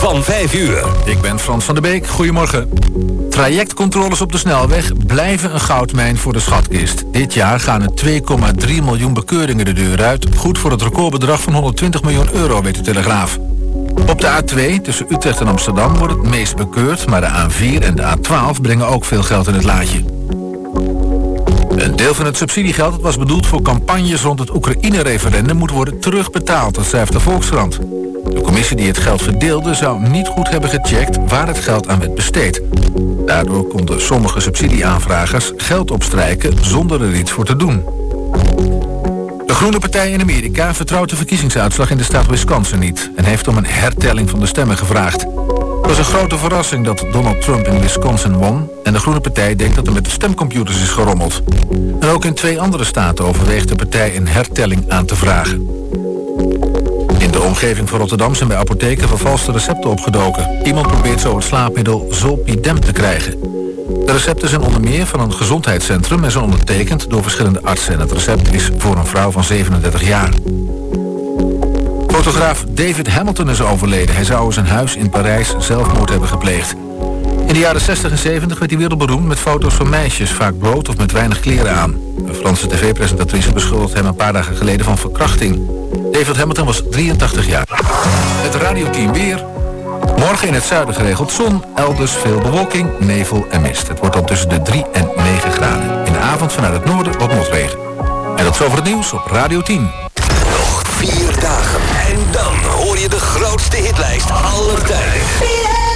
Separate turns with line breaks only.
van 5 uur.
Ik ben Frans van der Beek. Goedemorgen. Trajectcontroles op de snelweg blijven een goudmijn voor de schatkist. Dit jaar gaan er 2,3 miljoen bekeuringen de deur uit. Goed voor het recordbedrag van 120 miljoen euro, weet de Telegraaf. Op de A2 tussen Utrecht en Amsterdam wordt het meest bekeurd, maar de A4 en de A12 brengen ook veel geld in het laadje. Een deel van het subsidiegeld dat was bedoeld voor campagnes rond het Oekraïne-referendum moet worden terugbetaald, dat schrijft de Volkskrant. De commissie die het geld verdeelde zou niet goed hebben gecheckt waar het geld aan werd besteed. Daardoor konden sommige subsidieaanvragers geld opstrijken zonder er iets voor te doen. De Groene Partij in Amerika vertrouwt de verkiezingsuitslag in de staat Wisconsin niet en heeft om een hertelling van de stemmen gevraagd. Het was een grote verrassing dat Donald Trump in Wisconsin won en de Groene Partij denkt dat er met de stemcomputers is gerommeld. En ook in 2 andere staten overweegt de partij een hertelling aan te vragen. In de omgeving van Rotterdam zijn bij apotheken vervalste recepten opgedoken. Iemand probeert zo het slaapmiddel Zolpidem te krijgen. De recepten zijn onder meer van een gezondheidscentrum en zijn ondertekend door verschillende artsen. En het recept is voor een vrouw van 37 jaar. Fotograaf David Hamilton is overleden. Hij zou in zijn huis in Parijs zelfmoord hebben gepleegd. In de jaren 60 en 70 werd hij wereldberoemd met foto's van meisjes, vaak bloot of met weinig kleren aan. Een Franse tv-presentatrice beschuldigt hem een paar dagen geleden van verkrachting. David Hamilton was 83 jaar. Het radioteam weer. Morgen in het zuiden geregeld zon, elders veel bewolking, nevel en mist. Het wordt dan tussen de 3 en 9 graden. In de avond vanuit het noorden wat motregen. En dat is over het nieuws op Radio 10.
Nog 4 dagen en dan hoor je de grootste hitlijst aller tijden.